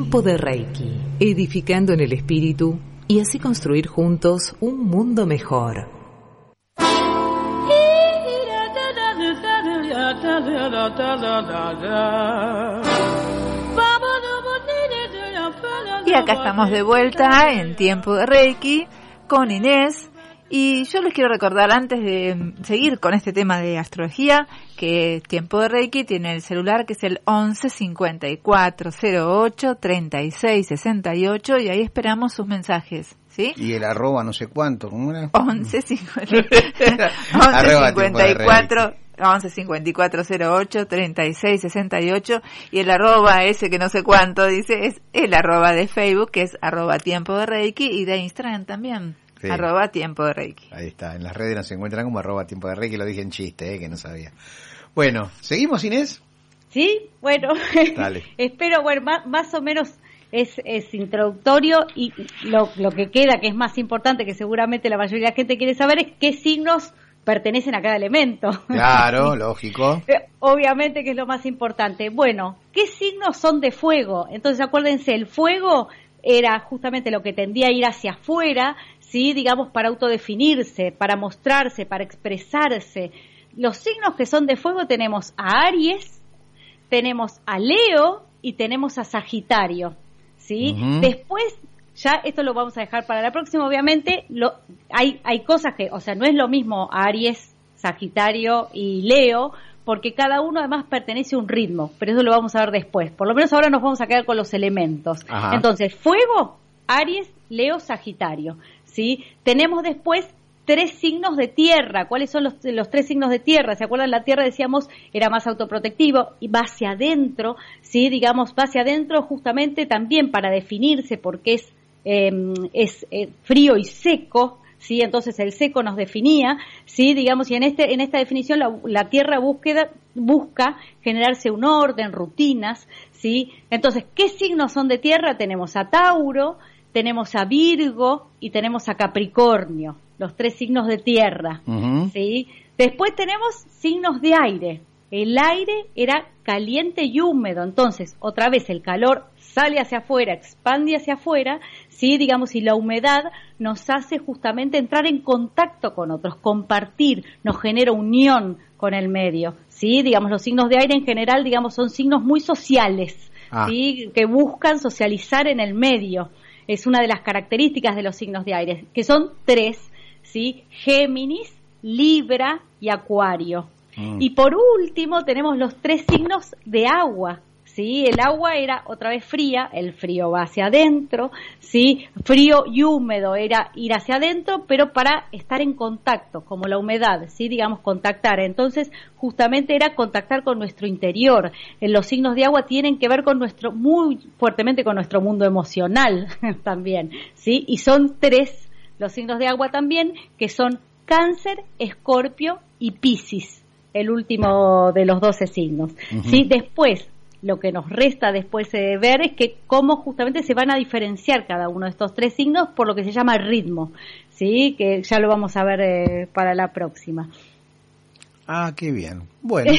Tiempo de Reiki, edificando en el espíritu y así construir juntos un mundo mejor. Y acá estamos de vuelta en Tiempo de Reiki con Inés. Y yo les quiero recordar, antes de seguir con este tema de astrología, que Tiempo de Reiki tiene el celular que es el 11 54 08 36 68 y ahí esperamos sus mensajes, ¿sí? Y el arroba no sé cuánto, ¿cómo era? 11 54 08 36 68 y el arroba ese que no sé cuánto dice es el arroba de Facebook, que es arroba Tiempo de Reiki, y de Instagram también. Sí. Arroba Tiempo de Reiki. Ahí está, en las redes nos encuentran como arroba Tiempo de Reiki, lo dije en chiste, que no sabía. Bueno, ¿seguimos, Inés? Sí, bueno, espero, bueno, más o menos es introductorio, y lo que queda, que es más importante, que seguramente la mayoría de la gente quiere saber, es qué signos pertenecen a cada elemento. Claro, lógico. Obviamente que es lo más importante. Bueno, ¿qué signos son de fuego? Entonces acuérdense, el fuego era justamente lo que tendía a ir hacia afuera, ¿sí? Digamos, para autodefinirse, para mostrarse, para expresarse. Los signos que son de fuego tenemos a Aries, tenemos a Leo y tenemos a Sagitario, ¿sí? Uh-huh. Después, ya esto lo vamos a dejar para la próxima, obviamente, hay cosas que, o sea, no es lo mismo Aries, Sagitario y Leo, porque cada uno además pertenece a un ritmo, pero eso lo vamos a ver después. Por lo menos ahora nos vamos a quedar con los elementos. Ajá. Entonces, fuego, Aries, Leo, Sagitario, ¿sí? Tenemos después 3 signos de tierra. ¿Cuáles son los 3 signos de tierra? ¿Se acuerdan? La tierra, decíamos, era más autoprotectivo y va hacia adentro, ¿sí? Digamos, va hacia adentro justamente también para definirse, porque es frío y seco, ¿sí? Entonces el seco nos definía, ¿sí? Digamos, y en esta definición la tierra busca generarse un orden, rutinas, ¿sí? Entonces, ¿qué signos son de tierra? Tenemos a Tauro, tenemos a Virgo y tenemos a Capricornio, los 3 signos de tierra, uh-huh. ¿Sí? Después tenemos signos de aire. El aire era caliente y húmedo, entonces otra vez el calor sale hacia afuera, expande hacia afuera, ¿sí? Digamos, y la humedad nos hace justamente entrar en contacto con otros, compartir, nos genera unión con el medio, ¿sí? Digamos, los signos de aire en general, digamos, son signos muy sociales, ¿sí? Que buscan socializar en el medio. Es una de las características de los signos de aire, que son 3, ¿sí? Géminis, Libra y Acuario. Y por último tenemos los 3 signos de agua, ¿sí? El agua era otra vez fría, el frío va hacia adentro, ¿sí? Frío y húmedo era ir hacia adentro, pero para estar en contacto, como la humedad, ¿sí? Digamos, contactar. Entonces, justamente era contactar con nuestro interior. Los signos de agua tienen que ver con muy fuertemente con nuestro mundo emocional también, ¿sí? Y son 3 los signos de agua también, que son Cáncer, Escorpio y Piscis, el último de los 12 signos, uh-huh. ¿Sí? Después, lo que nos resta después de ver es que cómo justamente se van a diferenciar cada uno de estos 3 signos por lo que se llama ritmo, ¿sí? Que ya lo vamos a ver para la próxima. Ah, qué bien. Bueno,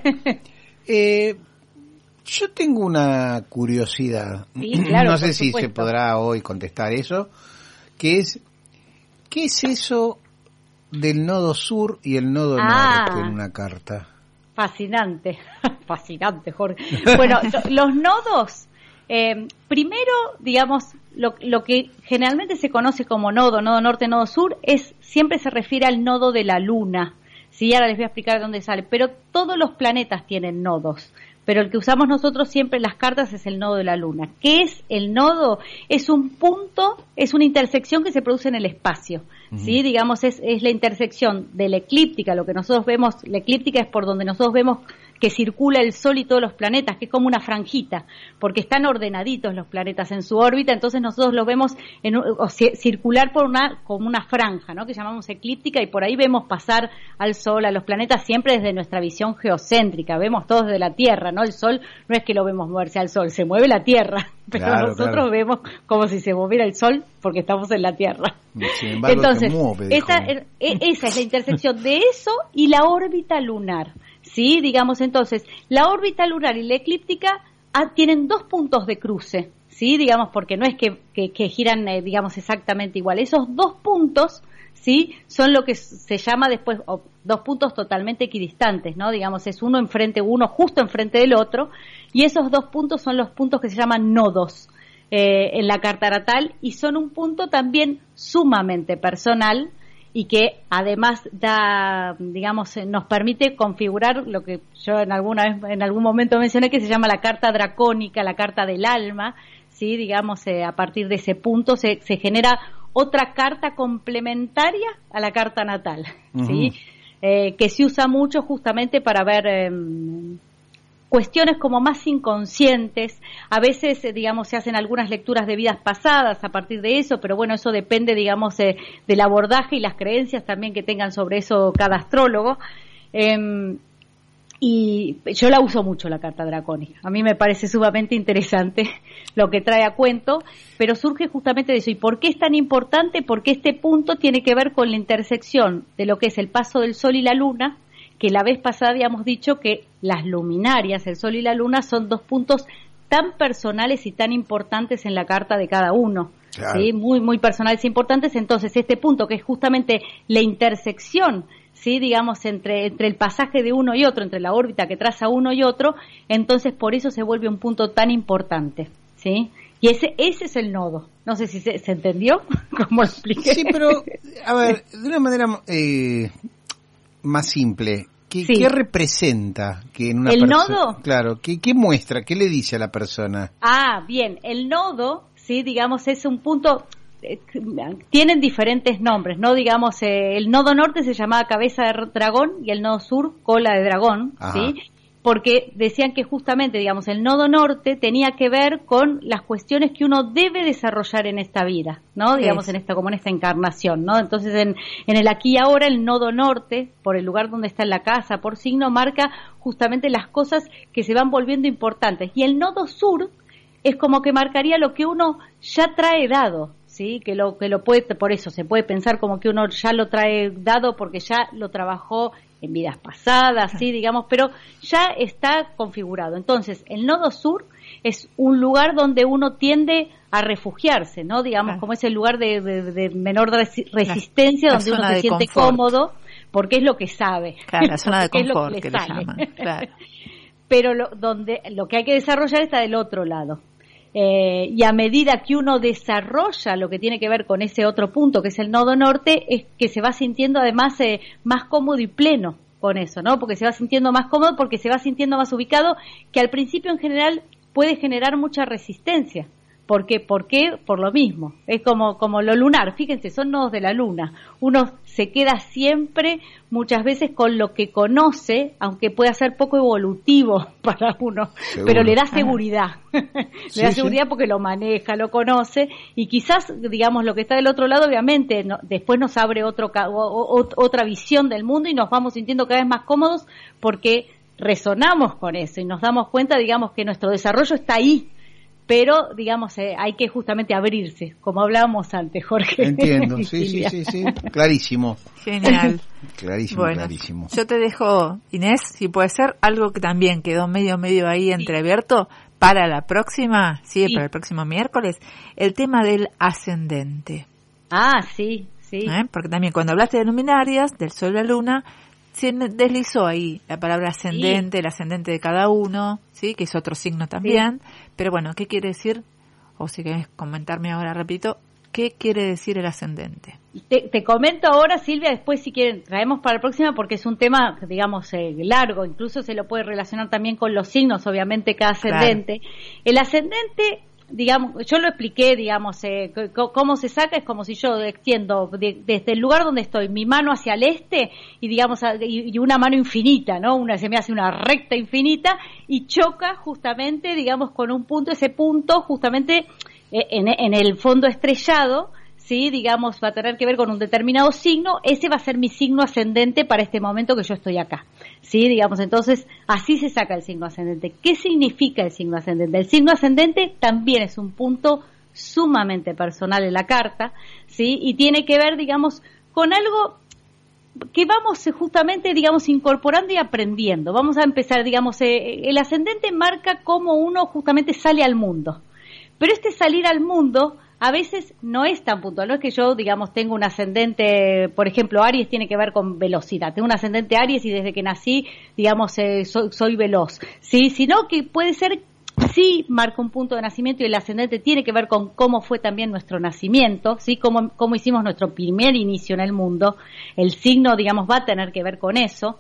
yo tengo una curiosidad. Sí, claro, no sé si se podrá hoy contestar eso, que es, ¿qué es eso del nodo sur y el nodo norte en una carta? Fascinante, fascinante, Jorge. Bueno, los nodos, primero, digamos, lo que generalmente se conoce como nodo norte, nodo sur, siempre se refiere al nodo de la luna, ¿sí? Ahora les voy a explicar de dónde sale, pero todos los planetas tienen nodos, pero el que usamos nosotros siempre en las cartas es el nodo de la luna. ¿Qué es el nodo? Es un punto, es una intersección que se produce en el espacio, ¿sí? Digamos, es la intersección de la eclíptica, lo que nosotros vemos, la eclíptica es por donde nosotros vemos que circula el Sol y todos los planetas, que es como una franjita, porque están ordenaditos los planetas en su órbita, entonces nosotros los vemos circular como una franja, ¿no? Que llamamos eclíptica, y por ahí vemos pasar al Sol, a los planetas, siempre desde nuestra visión geocéntrica, vemos todos desde la Tierra, ¿no? El Sol no es que lo vemos moverse al Sol, se mueve la Tierra, pero claro, nosotros vemos como si se moviera el Sol porque estamos en la Tierra. Sin embargo, entonces, esa es la intersección de eso y la órbita lunar, ¿sí? Digamos, entonces, la órbita lunar y la eclíptica tienen 2 puntos de cruce, ¿sí? Digamos, porque no es que giran, digamos, exactamente igual. Esos 2 puntos, ¿sí? Son lo que se llama después 2 puntos totalmente equidistantes, ¿no? Digamos, es uno justo enfrente del otro, y esos 2 puntos son los puntos que se llaman nodos en la carta natal, y son un punto también sumamente personal, y que además nos permite configurar lo que yo en algún momento mencioné, que se llama la carta dracónica, la carta del alma, ¿sí? Digamos, a partir de ese punto se genera otra carta complementaria a la carta natal, ¿sí? Que se usa mucho justamente para ver cuestiones como más inconscientes. A veces, digamos, se hacen algunas lecturas de vidas pasadas a partir de eso, pero bueno, eso depende, digamos, del abordaje y las creencias también que tengan sobre eso cada astrólogo. Y yo la uso mucho, la carta dracónica. A mí me parece sumamente interesante lo que trae a cuento, pero surge justamente de eso. ¿Y por qué es tan importante? Porque este punto tiene que ver con la intersección de lo que es el paso del Sol y la Luna, que la vez pasada habíamos dicho que las luminarias, el Sol y la Luna, son 2 puntos tan personales y tan importantes en la carta de cada uno. Claro. ¿Sí? Muy, muy personales e importantes. Entonces, este punto, que es justamente la intersección, ¿sí? Digamos, entre el pasaje de uno y otro, entre la órbita que traza uno y otro, entonces por eso se vuelve un punto tan importante, ¿sí? Y ese es el nodo. No sé si se entendió cómo lo expliqué. Sí, pero, a ver, de una manera más simple, ¿qué representa que en una ¿El persona? nodo? Claro, ¿qué muestra? ¿Qué le dice a la persona? Bien, el nodo, sí, digamos, es un punto, tienen diferentes nombres, ¿no? Digamos, el nodo norte se llamaba cabeza de dragón y el nodo sur cola de dragón, ¿sí? Porque decían que justamente, digamos, el nodo norte tenía que ver con las cuestiones que uno debe desarrollar en esta vida, ¿no? Digamos, en esta encarnación, ¿no? Entonces, en el aquí y ahora, el nodo norte, por el lugar donde está en la casa, por signo, marca justamente las cosas que se van volviendo importantes. Y el nodo sur es como que marcaría lo que uno ya trae dado, ¿sí? Que lo puede, por eso se puede pensar como que uno ya lo trae dado porque ya lo trabajó en vidas pasadas, sí, digamos, pero ya está configurado. Entonces, el nodo sur es un lugar donde uno tiende a refugiarse, ¿no? Digamos, como es el lugar de menor resistencia, donde uno se siente cómodo, porque es lo que sabe. Claro, la zona de confort, que le llaman. Claro. Pero lo que hay que desarrollar está del otro lado. Y a medida que uno desarrolla lo que tiene que ver con ese otro punto, que es el nodo norte, es que se va sintiendo además más cómodo y pleno con eso, ¿no? Porque se va sintiendo más cómodo, porque se va sintiendo más ubicado, que al principio en general puede generar mucha resistencia. ¿Por qué? Por lo mismo. Es como lo lunar. Fíjense, son nodos de la luna. Uno se queda siempre, muchas veces, con lo que conoce, aunque pueda ser poco evolutivo para uno, pero le da seguridad. Le da seguridad porque lo maneja, lo conoce, y quizás, digamos, lo que está del otro lado, obviamente, después nos abre otra visión del mundo y nos vamos sintiendo cada vez más cómodos porque resonamos con eso y nos damos cuenta, digamos, que nuestro desarrollo está ahí. Pero, digamos, hay que justamente abrirse, como hablábamos antes, Jorge. Entiendo, sí, clarísimo. Genial. Clarísimo, bueno, clarísimo. Yo te dejo, Inés, si puede ser, algo que también quedó medio ahí entreabierto para la próxima, para el próximo miércoles, el tema del ascendente. Sí. Porque también cuando hablaste de luminarias, del sol y la luna, se deslizó ahí la palabra ascendente, el ascendente de cada uno, ¿sí? Que es otro signo también. Pero bueno, ¿qué quiere decir? O si querés comentarme ahora, repito, ¿qué quiere decir el ascendente? Te comento ahora, Silvia, después si quieren traemos para la próxima porque es un tema, digamos, largo, incluso se lo puede relacionar también con los signos, obviamente, cada ascendente. Claro. El ascendente, digamos, yo lo expliqué, digamos, cómo se saca, es como si yo extiendo desde el lugar donde estoy mi mano hacia el este y digamos y una mano infinita, ¿no? Se me hace una recta infinita y choca justamente, digamos, con un punto, ese punto justamente en el fondo estrellado, sí, digamos, va a tener que ver con un determinado signo, ese va a ser mi signo ascendente para este momento que yo estoy acá, sí, digamos, entonces, así se saca el signo ascendente. ¿Qué significa el signo ascendente? El signo ascendente también es un punto sumamente personal en la carta, sí, y tiene que ver, digamos, con algo que vamos justamente, digamos, incorporando y aprendiendo. Vamos a empezar, digamos, el ascendente marca cómo uno justamente sale al mundo. Pero este salir al mundo a veces no es tan puntual. No es que yo, digamos, tengo un ascendente, por ejemplo, Aries tiene que ver con velocidad. Tengo un ascendente Aries y desde que nací, digamos, soy veloz. ¿Sí? Sino que puede ser, sí, marca un punto de nacimiento y el ascendente tiene que ver con cómo fue también nuestro nacimiento, ¿sí? Cómo hicimos nuestro primer inicio en el mundo. El signo, digamos, va a tener que ver con eso.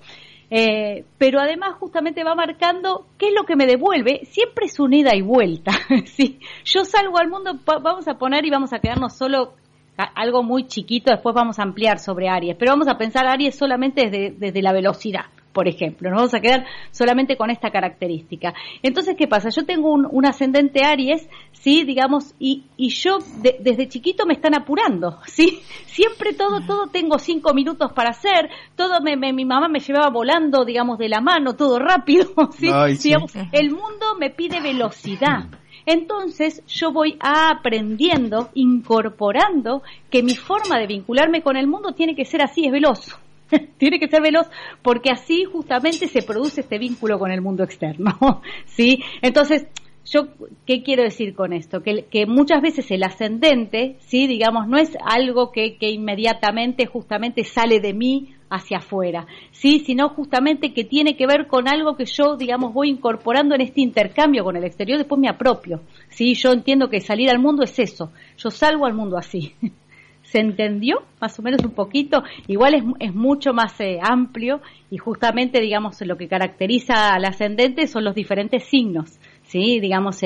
Pero además justamente va marcando qué es lo que me devuelve. Siempre es una ida y vuelta. ¿Sí? Yo salgo al mundo, vamos a poner y vamos a quedarnos solo algo muy chiquito, después vamos a ampliar sobre Aries, pero vamos a pensar Aries solamente desde la velocidad, por ejemplo. Nos vamos a quedar solamente con esta característica. Entonces, ¿qué pasa? Yo tengo un ascendente Aries, ¿sí? Digamos, y yo desde chiquito me están apurando, ¿sí? Siempre todo tengo 5 minutos para hacer, todo mi mamá me llevaba volando, digamos, de la mano, todo rápido, ¿sí? Ay, sí. Digamos, el mundo me pide velocidad. Entonces yo voy aprendiendo, incorporando que mi forma de vincularme con el mundo tiene que ser así, es veloz. Tiene que ser veloz porque así justamente se produce este vínculo con el mundo externo, ¿sí? Entonces, ¿qué quiero decir con esto? Que muchas veces el ascendente, ¿sí? Digamos, no es algo que inmediatamente justamente sale de mí hacia afuera, ¿sí? Sino justamente que tiene que ver con algo que yo, digamos, voy incorporando en este intercambio con el exterior, después me apropio, ¿sí? Yo entiendo que salir al mundo es eso, yo salgo al mundo así. ¿Se entendió? Más o menos un poquito. Igual es mucho más amplio y justamente, digamos, lo que caracteriza al ascendente son los diferentes signos, ¿sí? Digamos,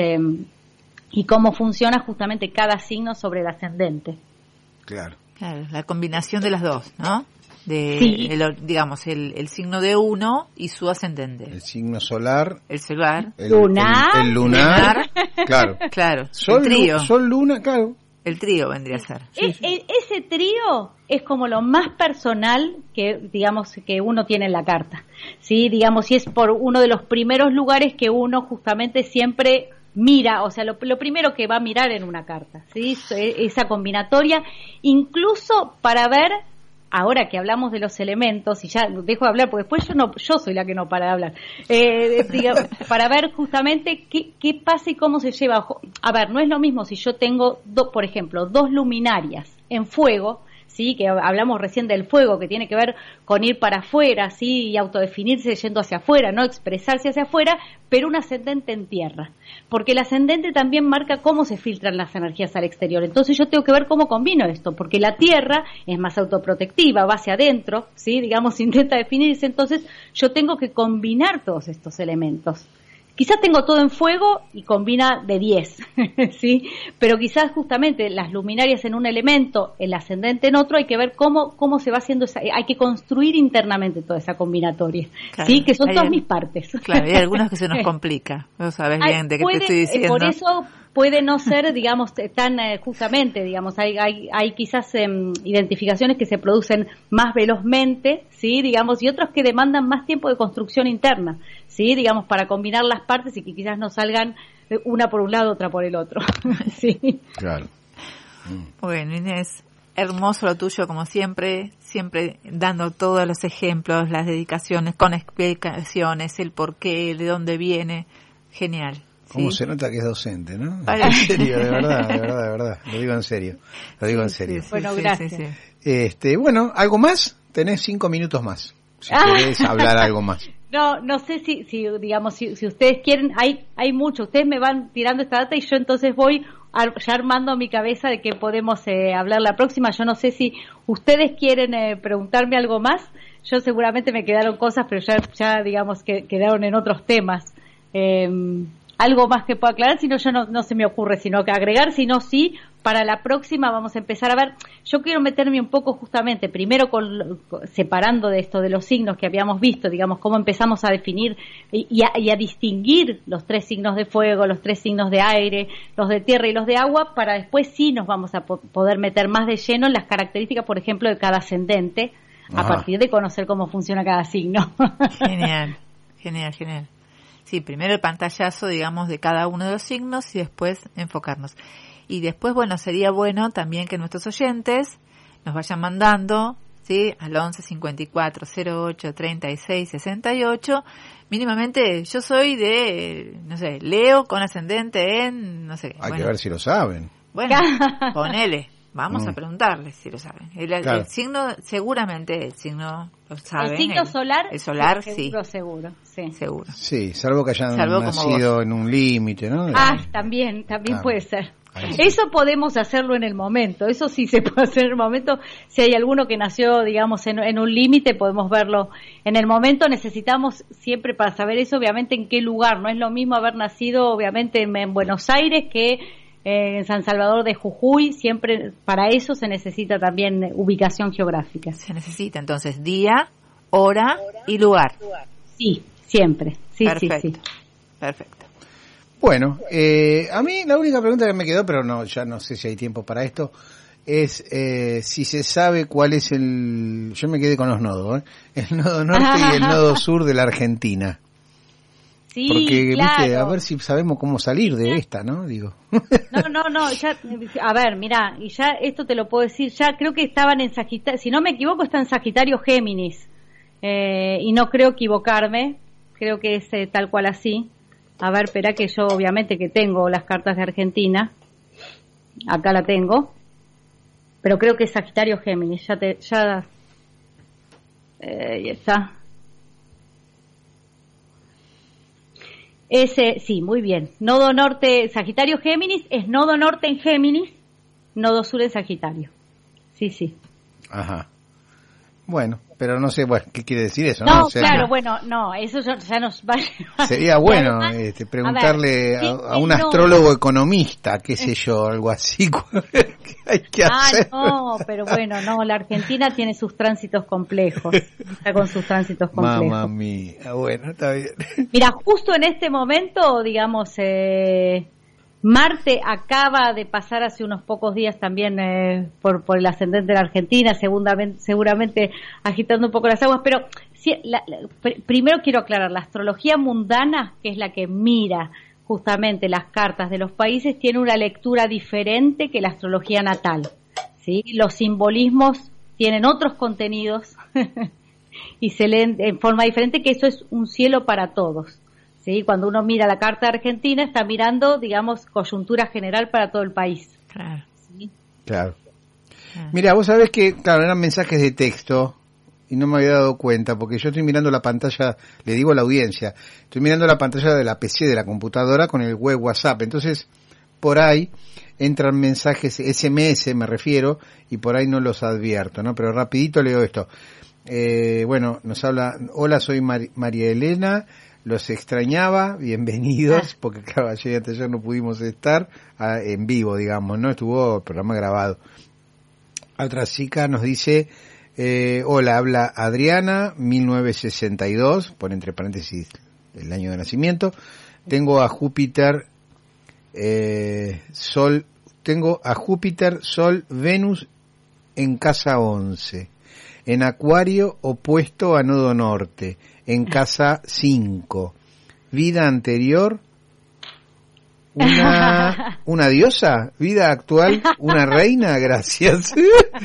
y cómo funciona justamente cada signo sobre el ascendente. Claro. Claro, la combinación de las dos, ¿no? Sí. Digamos, el signo de uno y su ascendente. El signo solar. El solar. El lunar. lunar. Claro. Claro. Sol, el trío. Sol, luna, claro. El trío vendría a ser. Ese trío es como lo más personal que, digamos, que uno tiene en la carta, ¿sí? Digamos, y es por uno de los primeros lugares que uno justamente siempre mira, o sea, lo primero que va a mirar en una carta, ¿sí? Esa combinatoria, incluso para ver, ahora que hablamos de los elementos, y ya dejo de hablar, porque después yo soy la que no para de hablar, digamos, para ver justamente qué pasa y cómo se lleva. A ver, no es lo mismo si yo tengo, por ejemplo, 2 luminarias en fuego, ¿sí? Que hablamos recién del fuego, que tiene que ver con ir para afuera, ¿sí? Y autodefinirse yendo hacia afuera, no expresarse hacia afuera, pero un ascendente en tierra. Porque el ascendente también marca cómo se filtran las energías al exterior. Entonces yo tengo que ver cómo combino esto, porque la tierra es más autoprotectiva, va hacia adentro, ¿sí? Digamos, intenta definirse, entonces yo tengo que combinar todos estos elementos. Quizás tengo todo en fuego y combina de 10, ¿sí? Pero quizás justamente las luminarias en un elemento, el ascendente en otro, hay que ver cómo se va haciendo hay que construir internamente toda esa combinatoria, claro, ¿sí? Que son todas mis partes. Claro, hay algunas que se nos complica, no sabes bien de qué te estoy diciendo. Por eso puede no ser, digamos, tan justamente, digamos, hay quizás identificaciones que se producen más velozmente, ¿sí? Digamos, y otros que demandan más tiempo de construcción interna, ¿sí? Digamos, para combinar las partes y que quizás no salgan una por un lado, otra por el otro, ¿sí? Claro. Bueno, Inés, hermoso lo tuyo, como siempre dando todos los ejemplos, las dedicaciones, con explicaciones, el porqué, de dónde viene, genial. Cómo se nota que es docente, ¿no? En serio, de verdad. Lo digo en serio. Sí, bueno, gracias. Sí. Bueno, ¿algo más? Tenés 5 minutos más. Si querés hablar algo más. No sé si digamos, si ustedes quieren, hay mucho. Ustedes me van tirando esta data y yo entonces voy ya armando mi cabeza de que podemos hablar la próxima. Yo no sé si ustedes quieren preguntarme algo más. Yo seguramente me quedaron cosas, pero ya digamos que quedaron en otros temas. Algo más que pueda aclarar, si no, ya no se me ocurre, sino que agregar, sino sí, para la próxima vamos a empezar a ver. Yo quiero meterme un poco justamente, primero separando de esto de los signos que habíamos visto, digamos, cómo empezamos a definir y a distinguir los 3 signos de fuego, los 3 signos de aire, los de tierra y los de agua, para después sí nos vamos a poder meter más de lleno en las características, por ejemplo, de cada ascendente, a partir de conocer cómo funciona cada signo. Genial. Sí, primero el pantallazo, digamos, de cada uno de los signos y después enfocarnos. Y después, bueno, sería bueno también que nuestros oyentes nos vayan mandando ¿sí? Al 11 54 08 36 68. Mínimamente, yo soy de, no sé, Leo con ascendente en, no sé. Hay que ver si lo saben. Bueno, ponele. Vamos a preguntarles si lo saben. El signo, seguramente el signo lo saben. El signo solar. El solar, seguro, sí. Seguro. Sí, salvo que hayan nacido en un límite, ¿no? También puede ser. Eso podemos hacerlo en el momento, eso sí se puede hacer en el momento. Si hay alguno que nació, digamos, en un límite, podemos verlo en el momento. Necesitamos siempre, para saber eso, obviamente, en qué lugar. No es lo mismo haber nacido, obviamente, en Buenos Aires que en San Salvador de Jujuy. Siempre para eso se necesita también ubicación geográfica. Se necesita, entonces, día, hora y lugar. Sí, siempre. Sí, perfecto, sí. Perfecto. Bueno, a mí la única pregunta que me quedó, pero ya no sé si hay tiempo para esto, es si se sabe cuál es yo me quedé con los nodos, el nodo norte y el nodo sur de la Argentina. Sí, porque, claro. viste, a ver si sabemos cómo salir de esta, ¿no? Digo. No, ya, a ver, mirá, y ya esto te lo puedo decir, ya creo que estaban en Sagitario, si no me equivoco, está en Sagitario Géminis, y no creo equivocarme, creo que es tal cual así. A ver, espera que yo obviamente que tengo las cartas de Argentina, acá la tengo, pero creo que es Sagitario Géminis, ya está. Sí, muy bien. Nodo norte, Sagitario Géminis, es nodo norte en Géminis, nodo sur en Sagitario. Sí. Ajá. Bueno, pero no sé, ¿qué quiere decir eso? No, o sea, claro, no, eso ya nos va a... Sería bueno preguntarle a un astrólogo economista, qué sé yo, algo así, ¿qué hay que hacer? No, pero bueno, la Argentina tiene sus tránsitos complejos, está con sus tránsitos complejos. Mamma mía, bueno, está bien. Mira, justo en este momento, digamos, Marte acaba de pasar hace unos pocos días también por el ascendente de la Argentina, seguramente agitando un poco las aguas, pero sí, primero quiero aclarar, la astrología mundana, que es la que mira justamente las cartas de los países, tiene una lectura diferente que la astrología natal, ¿sí? Los simbolismos tienen otros contenidos y se leen en forma diferente, que eso es un cielo para todos. Sí, cuando uno mira la carta de Argentina está mirando, digamos, coyuntura general para todo el país. Claro. ¿Sí? Claro. Mira, vos sabés que, claro, eran mensajes de texto y no me había dado cuenta porque yo estoy mirando la pantalla, le digo a la audiencia, estoy mirando la pantalla de la PC, de la computadora con el web WhatsApp. Entonces, por ahí entran mensajes SMS, me refiero, y por ahí no los advierto, ¿no? Pero rapidito leo esto. Nos habla, hola, soy María Elena. Los extrañaba, bienvenidos, porque claro, ayer y anteayer no pudimos estar en vivo, digamos, ¿no? Estuvo el programa grabado. Otra chica nos dice, hola, habla Adriana, 1962, pone entre paréntesis el año de nacimiento. Tengo a Júpiter, Sol, Venus en casa 11, en Acuario opuesto a nodo norte, en casa 5. Vida anterior, una diosa. Vida actual, una reina. Gracias.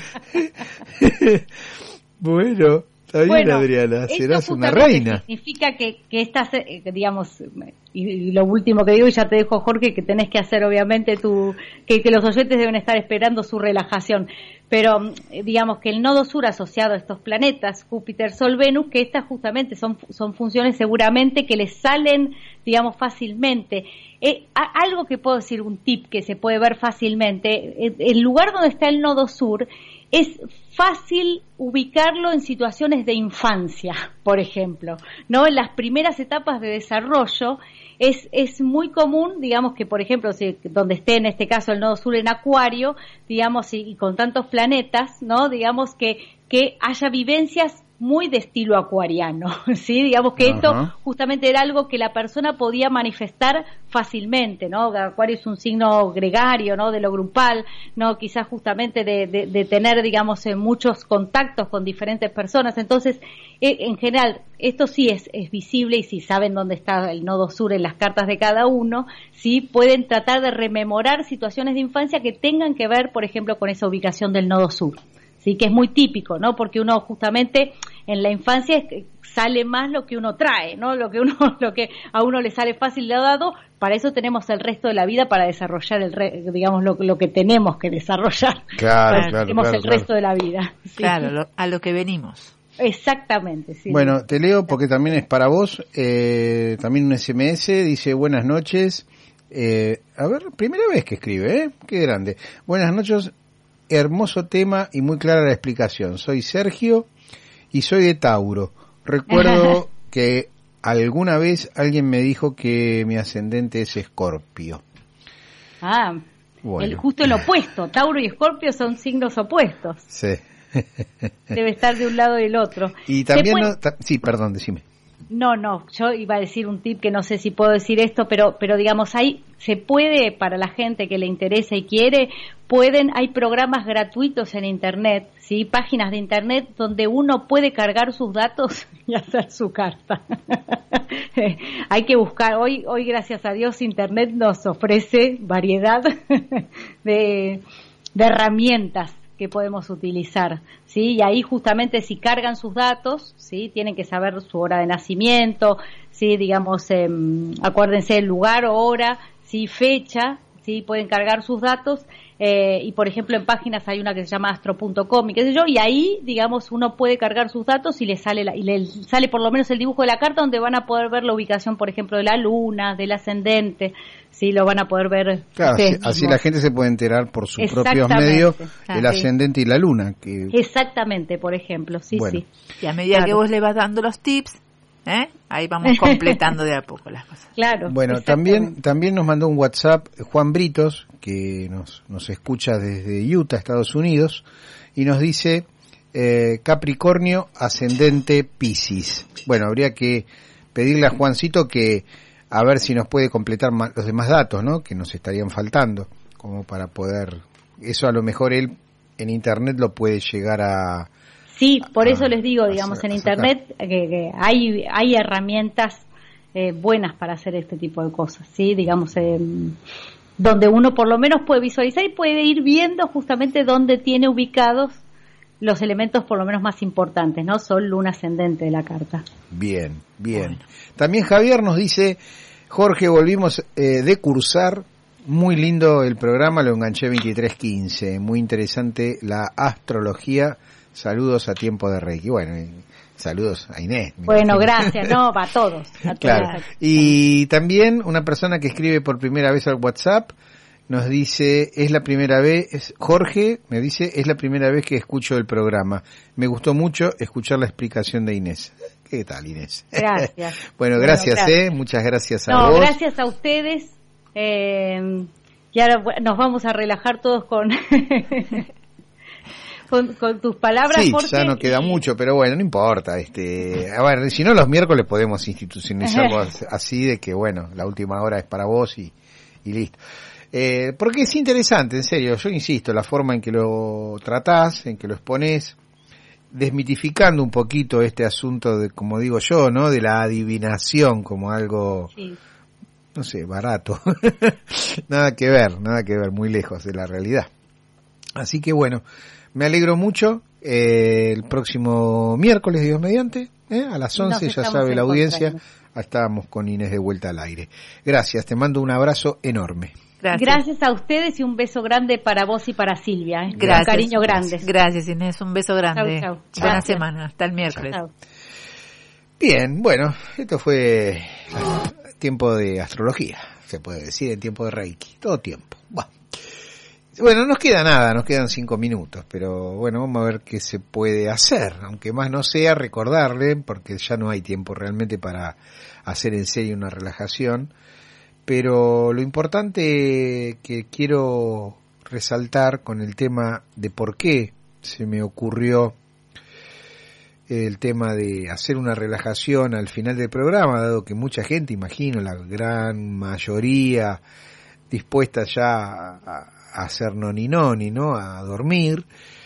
Bueno, está bien, Adriana, serás una reina. Significa que estás, digamos, y lo último que digo, y ya te dejo, Jorge, que tenés que hacer, obviamente, que los oyentes deben estar esperando su relajación. Pero digamos que el nodo sur asociado a estos planetas, Júpiter, Sol, Venus, que estas justamente son funciones seguramente que les salen, digamos, fácilmente. Algo que puedo decir, un tip que se puede ver fácilmente, el lugar donde está el nodo sur es fácil ubicarlo en situaciones de infancia, por ejemplo, ¿no? En las primeras etapas de desarrollo es muy común, digamos, que por ejemplo, donde esté en este caso el nodo sur en Acuario, digamos, y con tantos planetas, ¿no? Digamos que haya vivencias muy de estilo acuariano, ¿sí? Digamos que esto justamente era algo que la persona podía manifestar fácilmente, ¿no? Acuario es un signo gregario, ¿no? De lo grupal, ¿no? Quizás justamente de tener, digamos, muchos contactos con diferentes personas. Entonces, en general, esto sí es visible, y si saben dónde está el nodo sur en las cartas de cada uno, sí pueden tratar de rememorar situaciones de infancia que tengan que ver, por ejemplo, con esa ubicación del nodo sur. sí, que es muy típico, ¿no? Porque uno justamente en la infancia sale más lo que uno trae, ¿no? Lo que a uno le sale fácil dado, para eso tenemos el resto de la vida para desarrollar digamos lo que tenemos que desarrollar. Claro, tenemos el resto de la vida. ¿Sí? Claro, a lo que venimos. Exactamente, sí. Bueno, te leo porque también es para vos, también un SMS, dice buenas noches, a ver, primera vez que escribe, qué grande. Buenas noches, hermoso tema y muy clara la explicación. Soy Sergio y soy de Tauro. Recuerdo que alguna vez alguien me dijo que mi ascendente es Escorpio. Bueno. Justo el opuesto. Tauro y Escorpio son signos opuestos. Sí. Debe estar de un lado y del otro. Y también sí, perdón, decime. No, yo iba a decir un tip que no sé si puedo decir esto, pero digamos, ahí se puede, para la gente que le interesa y quiere, hay programas gratuitos en internet, ¿sí? Páginas de internet donde uno puede cargar sus datos y hacer su carta. Hay que buscar, hoy gracias a Dios internet nos ofrece variedad de herramientas que podemos utilizar, ¿sí? Y ahí justamente si cargan sus datos, ¿sí? Tienen que saber su hora de nacimiento, ¿sí? Digamos, acuérdense el lugar, hora, ¿sí? Fecha, ¿sí? Pueden cargar sus datos, y por ejemplo en páginas hay una que se llama astro.com y qué sé yo, y ahí, digamos, uno puede cargar sus datos y le sale por lo menos el dibujo de la carta donde van a poder ver la ubicación, por ejemplo, de la luna, del ascendente, sí, lo van a poder ver. Claro, así la gente se puede enterar por sus propios medios el ascendente y la luna. Exactamente, por ejemplo, sí, bueno. Sí. Y a medida que vos le vas dando los tips, ahí vamos completando de a poco las cosas. Claro. Bueno, también nos mandó un WhatsApp Juan Britos, que nos escucha desde Utah, Estados Unidos, y nos dice Capricornio, ascendente Piscis. Bueno, habría que pedirle a Juancito que a ver si nos puede completar los demás datos, ¿no? Que nos estarían faltando, como para poder... Eso a lo mejor él en internet lo puede llegar a... Sí, por eso les digo, digamos, en internet que hay herramientas buenas para hacer este tipo de cosas, ¿sí? Digamos, donde uno por lo menos puede visualizar y puede ir viendo justamente dónde tiene ubicados los elementos por lo menos más importantes, ¿no? Sol, luna, ascendente de la carta. Bien. Bueno. También Javier nos dice, Jorge, volvimos de cursar, muy lindo el programa, lo enganché 23:15, muy interesante la astrología, saludos a Tiempo de Reiki. Bueno, saludos a Inés. Bueno, gracias, a todos. Claro. Y también una persona que escribe por primera vez al WhatsApp, nos dice, Jorge me dice, es la primera vez que escucho el programa. Me gustó mucho escuchar la explicación de Inés. ¿Qué tal, Inés? Gracias. Bueno, gracias. Muchas gracias a vos. Gracias a ustedes. Y ahora nos vamos a relajar todos con tus palabras. Sí, porque... ya no queda mucho, pero bueno, no importa. A ver, si no, los miércoles podemos institucionalizarlo así de que, bueno, la última hora es para vos y listo. Porque es interesante, en serio, yo insisto, la forma en que lo tratás, en que lo exponés, desmitificando un poquito este asunto de, como digo yo, ¿no? De la adivinación como algo, no sé, barato. nada que ver, muy lejos de la realidad. Así que bueno, me alegro mucho. El próximo miércoles, Dios mediante, a las 11, ya sabe la audiencia, estábamos con Inés de vuelta al aire. Gracias, te mando un abrazo enorme. Gracias a ustedes y un beso grande para vos y para Silvia. Gracias. Un cariño grande. Gracias, Inés. Un beso grande. Chau. Buena semana. Hasta el miércoles. Chau. Bien, bueno, esto fue tiempo de astrología, se puede decir, en tiempo de Reiki. Todo tiempo. Bueno, nos quedan 5 minutos, pero bueno, vamos a ver qué se puede hacer, aunque más no sea recordarle, porque ya no hay tiempo realmente para hacer en serio una relajación. Pero lo importante que quiero resaltar con el tema de por qué se me ocurrió el tema de hacer una relajación al final del programa, dado que mucha gente, imagino, la gran mayoría dispuesta ya a hacer noni, ¿no? A dormir,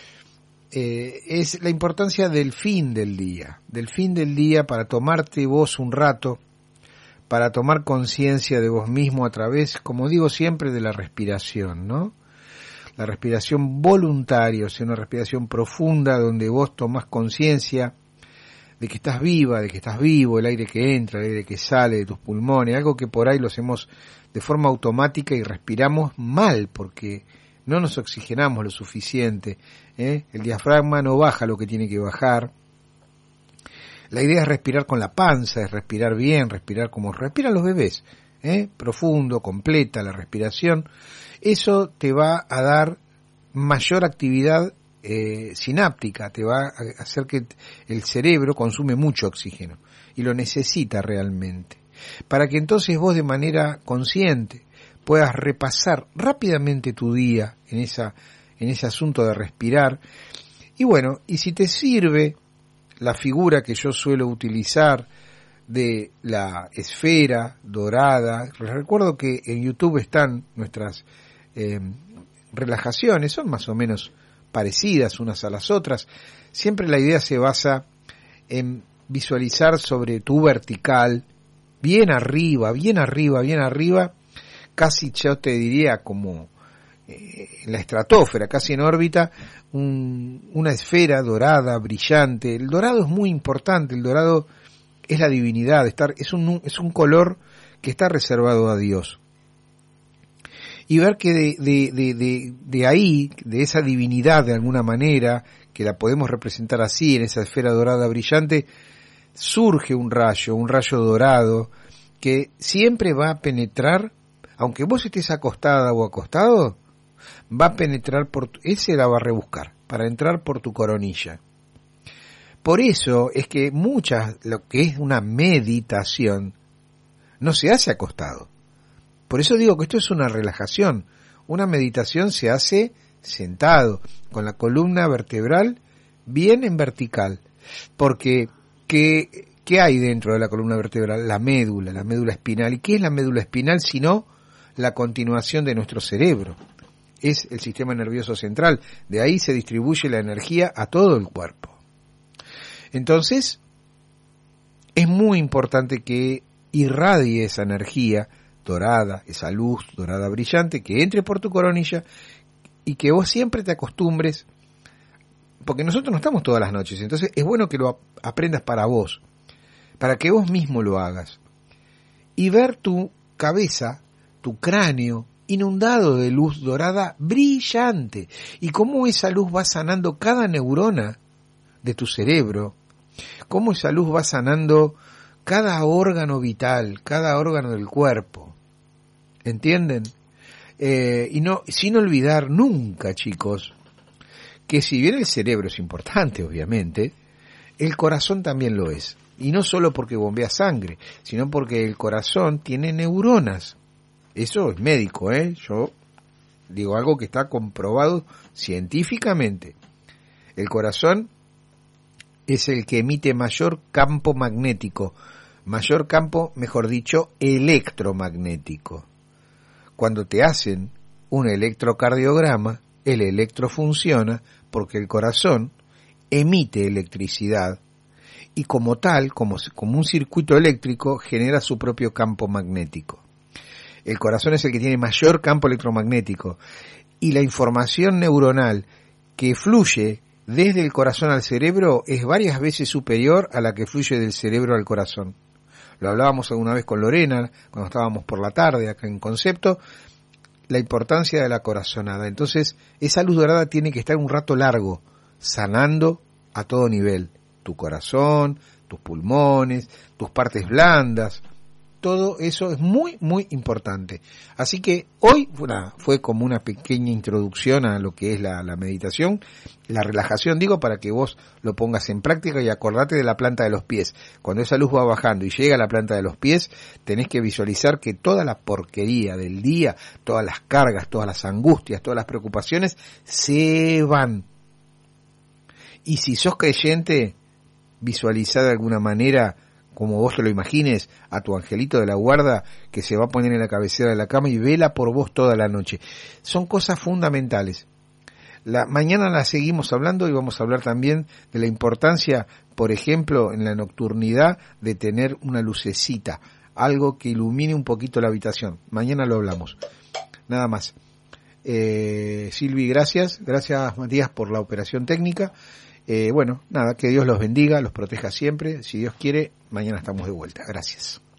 es la importancia del fin del día para tomarte vos un rato, para tomar conciencia de vos mismo a través, como digo siempre, de la respiración, ¿no? la respiración voluntaria, o sea, una respiración profunda donde vos tomás conciencia de que estás viva, de que estás vivo, el aire que entra, el aire que sale de tus pulmones, algo que por ahí lo hacemos de forma automática y respiramos mal porque no nos oxigenamos lo suficiente, el diafragma no baja lo que tiene que bajar. La idea es respirar con la panza, es respirar bien, respirar como respiran los bebés, profundo, completa la respiración. Eso te va a dar mayor actividad sináptica, te va a hacer que el cerebro consume mucho oxígeno y lo necesita realmente, para que entonces vos de manera consciente puedas repasar rápidamente tu día en ese asunto de respirar. Y bueno, y si te sirve la figura que yo suelo utilizar de la esfera dorada, les recuerdo que en YouTube están nuestras relajaciones, son más o menos parecidas unas a las otras. Siempre la idea se basa en visualizar sobre tu vertical, bien arriba, bien arriba, bien arriba, casi yo te diría como en la estratosfera, casi en órbita, una esfera dorada, brillante. El dorado es muy importante, el dorado es la divinidad, es un color que está reservado a Dios. Y ver que de ahí, de esa divinidad de alguna manera, que la podemos representar así, en esa esfera dorada brillante, surge un rayo dorado, que siempre va a penetrar, aunque vos estés acostada o acostado, va a penetrar ese la va a rebuscar, para entrar por tu coronilla. Por eso es que lo que es una meditación, no se hace acostado. Por eso digo que esto es una relajación. Una meditación se hace sentado, con la columna vertebral bien en vertical. Porque, ¿qué hay dentro de la columna vertebral? La médula espinal. ¿Y qué es la médula espinal sino la continuación de nuestro cerebro? Es el sistema nervioso central. De ahí se distribuye la energía a todo el cuerpo. Entonces, es muy importante que irradie esa energía dorada, esa luz dorada brillante, que entre por tu coronilla y que vos siempre te acostumbres, porque nosotros no estamos todas las noches, entonces es bueno que lo aprendas para vos, para que vos mismo lo hagas, y ver tu cabeza, tu cráneo, inundado de luz dorada brillante, y cómo esa luz va sanando cada neurona de tu cerebro, cómo esa luz va sanando cada órgano vital, cada órgano del cuerpo. ¿Entienden? Y no, sin olvidar nunca, chicos, que si bien el cerebro es importante, obviamente, el corazón también lo es. Y no solo porque bombea sangre, sino porque el corazón tiene neuronas. Eso es médico, Yo digo algo que está comprobado científicamente. El corazón es el que emite mayor campo magnético, mejor dicho, electromagnético. Cuando te hacen un electrocardiograma, el electro funciona porque el corazón emite electricidad y como tal, como un circuito eléctrico, genera su propio campo magnético. El corazón es el que tiene mayor campo electromagnético y la información neuronal que fluye desde el corazón al cerebro es varias veces superior a la que fluye del cerebro al corazón. Lo hablábamos alguna vez con Lorena, cuando estábamos por la tarde acá en Concepto, la importancia de la corazonada. Entonces, esa luz dorada tiene que estar un rato largo, sanando a todo nivel. Tu corazón, tus pulmones, tus partes blandas, todo eso es muy, muy importante. Así que hoy fue como una pequeña introducción a lo que es la meditación, la relajación, digo, para que vos lo pongas en práctica y acordate de la planta de los pies. Cuando esa luz va bajando y llega a la planta de los pies, tenés que visualizar que toda la porquería del día, todas las cargas, todas las angustias, todas las preocupaciones, se van. Y si sos creyente, visualizá de alguna manera, como vos te lo imagines, a tu angelito de la guarda que se va a poner en la cabecera de la cama y vela por vos toda la noche. Son cosas fundamentales. Mañana la seguimos hablando y vamos a hablar también de la importancia, por ejemplo, en la nocturnidad de tener una lucecita, algo que ilumine un poquito la habitación. Mañana lo hablamos. Nada más. Silvi, gracias Matías por la operación técnica. Bueno, nada, que Dios los bendiga, los proteja siempre. Si Dios quiere, mañana estamos de vuelta. Gracias.